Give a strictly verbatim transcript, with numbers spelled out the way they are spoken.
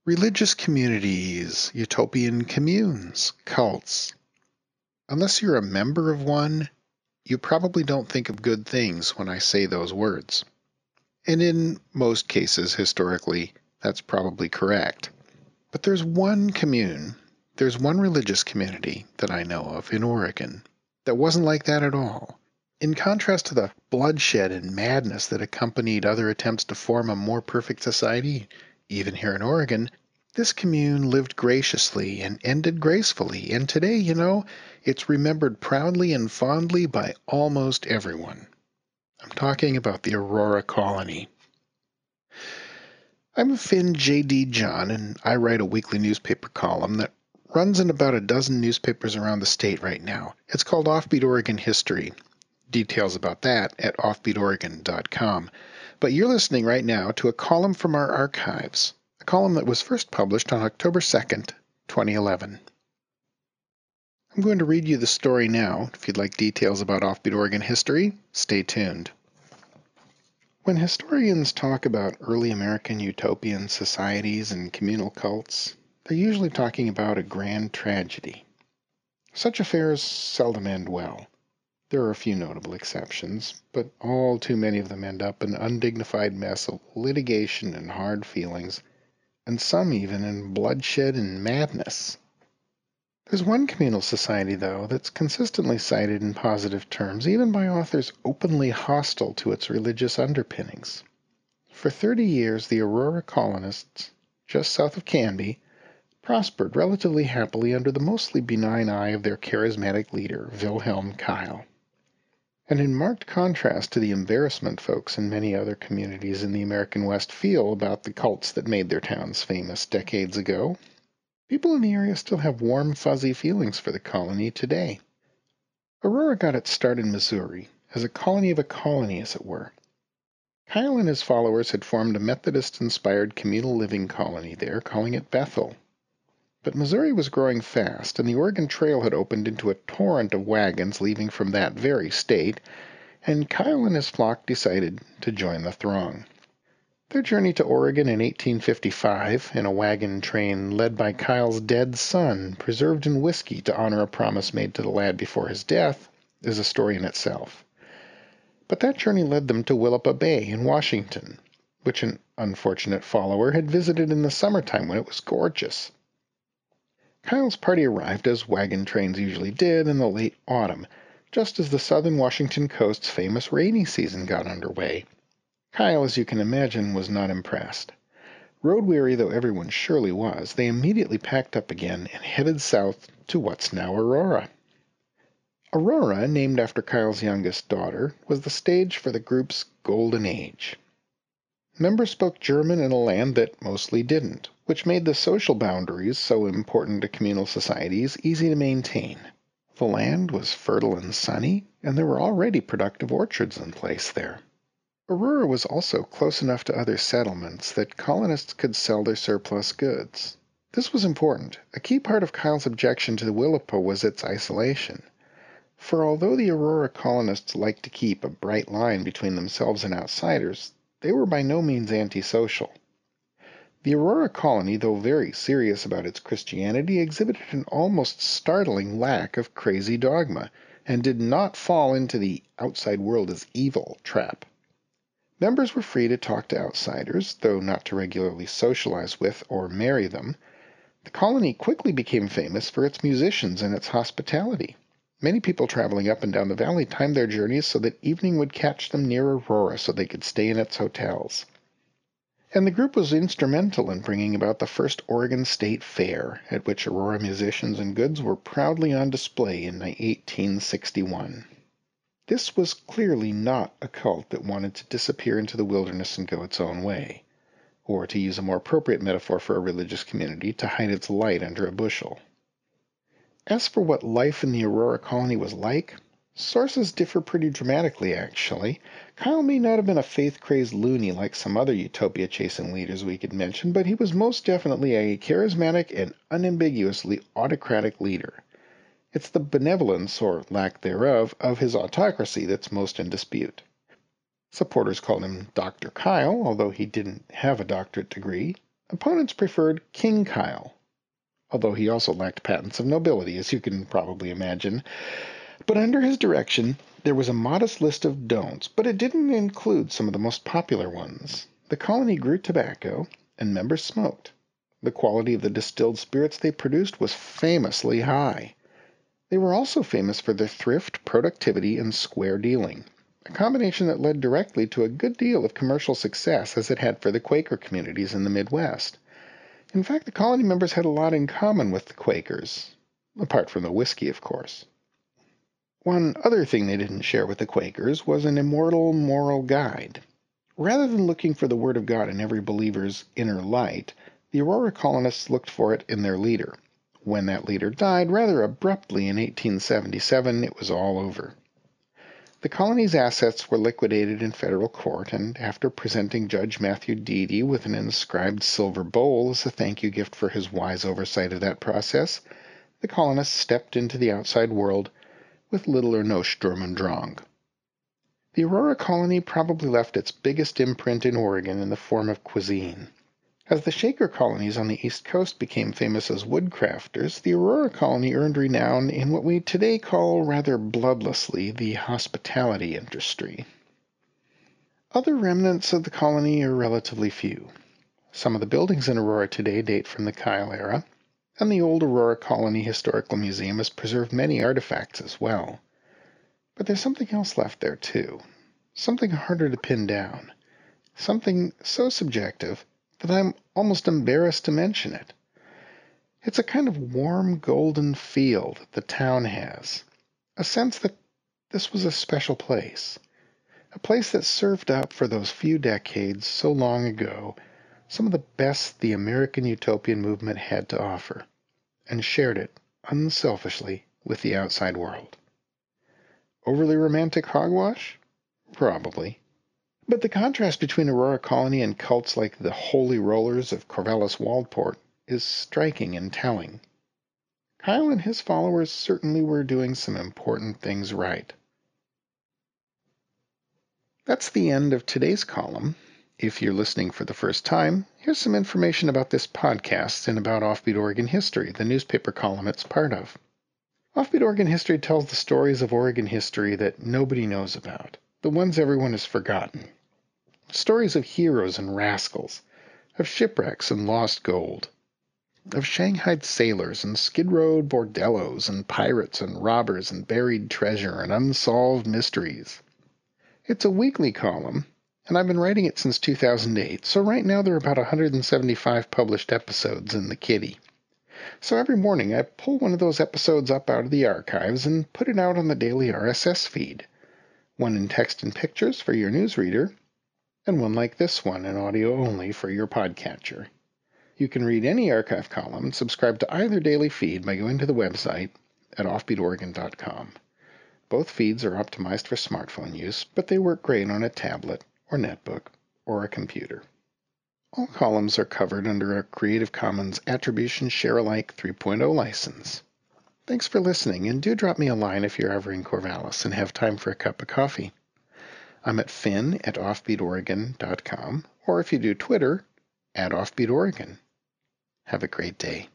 Religious communities, utopian communes, cults. Unless you're a member of one, you probably don't think of good things when I say those words. And in most cases, historically, that's probably correct. But there's one commune, there's one religious community that I know of in Oregon that wasn't like that at all. In contrast to the bloodshed and madness that accompanied other attempts to form a more perfect society, even here in Oregon, this commune lived graciously and ended gracefully, and today, you know, it's remembered proudly and fondly by almost everyone. I'm talking about the Aurora Colony. I'm Finn J D. John, and I write a weekly newspaper column that runs in about a dozen newspapers around the state right now. It's called Offbeat Oregon History. Details about that at offbeat oregon dot com. But you're listening right now to a column from our archives, a column that was first published on October second, twenty eleven. I'm going to read you the story now. If you'd like details about Offbeat Oregon history, stay tuned. When historians talk about early American utopian societies and communal cults, they're usually talking about a grand tragedy. Such affairs seldom end well. There are a few notable exceptions, but all too many of them end up an undignified mess of litigation and hard feelings, and some even in bloodshed and madness. There's one communal society, though, that's consistently cited in positive terms, even by authors openly hostile to its religious underpinnings. For thirty years, the Aurora colonists, just south of Canby, prospered relatively happily under the mostly benign eye of their charismatic leader, Wilhelm Keil. And in marked contrast to the embarrassment folks in many other communities in the American West feel about the cults that made their towns famous decades ago, people in the area still have warm, fuzzy feelings for the colony today. Aurora got its start in Missouri, as a colony of a colony, as it were. Keil and his followers had formed a Methodist-inspired communal living colony there, calling it Bethel. But Missouri was growing fast, and the Oregon Trail had opened into a torrent of wagons leaving from that very state, and Keil and his flock decided to join the throng. Their journey to Oregon in eighteen fifty-five, in a wagon train led by Keil's dead son, preserved in whiskey to honor a promise made to the lad before his death, is a story in itself. But that journey led them to Willapa Bay in Washington, which an unfortunate follower had visited in the summertime when it was gorgeous. Keil's party arrived, as wagon trains usually did, in the late autumn, just as the southern Washington coast's famous rainy season got underway. Keil, as you can imagine, was not impressed. Road-weary though everyone surely was, they immediately packed up again and headed south to what's now Aurora. Aurora, named after Keil's youngest daughter, was the stage for the group's golden age. Members spoke German in a land that mostly didn't, which made the social boundaries so important to communal societies easy to maintain. The land was fertile and sunny, and there were already productive orchards in place there. Aurora was also close enough to other settlements that colonists could sell their surplus goods. This was important. A key part of Keil's objection to the Willapa was its isolation. For although the Aurora colonists liked to keep a bright line between themselves and outsiders, they were by no means antisocial. The Aurora colony, though very serious about its Christianity, exhibited an almost startling lack of crazy dogma, and did not fall into the outside world is evil trap. Members were free to talk to outsiders, though not to regularly socialize with or marry them. The colony quickly became famous for its musicians and its hospitality. Many people traveling up and down the valley timed their journeys so that evening would catch them near Aurora so they could stay in its hotels. And the group was instrumental in bringing about the first Oregon State Fair, at which Aurora musicians and goods were proudly on display in eighteen sixty-one. This was clearly not a cult that wanted to disappear into the wilderness and go its own way, or, to use a more appropriate metaphor for a religious community, to hide its light under a bushel. As for what life in the Aurora colony was like, sources differ pretty dramatically, actually. Keil may not have been a faith-crazed loony like some other utopia-chasing leaders we could mention, but he was most definitely a charismatic and unambiguously autocratic leader. It's the benevolence, or lack thereof, of his autocracy that's most in dispute. Supporters called him Doctor Keil, although he didn't have a doctorate degree. Opponents preferred King Kyle, although he also lacked patents of nobility, as you can probably imagine. But under his direction, there was a modest list of don'ts, but it didn't include some of the most popular ones. The colony grew tobacco, and members smoked. The quality of the distilled spirits they produced was famously high. They were also famous for their thrift, productivity, and square dealing, a combination that led directly to a good deal of commercial success as it had for the Quaker communities in the Midwest. In fact, the colony members had a lot in common with the Quakers, apart from the whiskey, of course. One other thing they didn't share with the Quakers was an immortal moral guide. Rather than looking for the Word of God in every believer's inner light, the Aurora colonists looked for it in their leader. When that leader died rather abruptly in eighteen seventy-seven, it was all over. The colony's assets were liquidated in federal court, and after presenting Judge Matthew Deedy with an inscribed silver bowl as a thank you gift for his wise oversight of that process, the colonists stepped into the outside world with little or no Sturm und Drang. The Aurora colony probably left its biggest imprint in Oregon in the form of cuisine. As the Shaker colonies on the East Coast became famous as woodcrafters, the Aurora colony earned renown in what we today call rather bloodlessly the hospitality industry. Other remnants of the colony are relatively few. Some of the buildings in Aurora today date from the Kyle era, and the old Aurora Colony Historical Museum has preserved many artifacts as well. But there's something else left there too, something harder to pin down, something so subjective that I'm almost embarrassed to mention it. It's a kind of warm golden feel that the town has, a sense that this was a special place, a place that served up for those few decades so long ago some of the best the American utopian movement had to offer, and shared it unselfishly with the outside world. Overly romantic hogwash? Probably. But the contrast between Aurora Colony and cults like the Holy Rollers of Corvallis Waldport is striking and telling. Kyle and his followers certainly were doing some important things right. That's the end of today's column. If you're listening for the first time, here's some information about this podcast and about Offbeat Oregon History, the newspaper column it's part of. Offbeat Oregon History tells the stories of Oregon history that nobody knows about, the ones everyone has forgotten. Stories of heroes and rascals, of shipwrecks and lost gold, of shanghaied sailors and skid row bordellos and pirates and robbers and buried treasure and unsolved mysteries. It's a weekly column, and I've been writing it since two thousand eight, so right now there are about one hundred seventy-five published episodes in the kitty. So every morning I pull one of those episodes up out of the archives and put it out on the daily R S S feed, one in text and pictures for your newsreader, and one like this one in audio only for your podcatcher. You can read any archive column and subscribe to either daily feed by going to the website at offbeat oregon dot com. Both feeds are optimized for smartphone use, but they work great on a tablet or netbook or a computer. All columns are covered under a Creative Commons Attribution Share-alike three point oh license. Thanks for listening, and do drop me a line if you're ever in Corvallis and have time for a cup of coffee. I'm at finn at offbeat oregon dot com, or if you do Twitter, at offbeat oregon. Have a great day.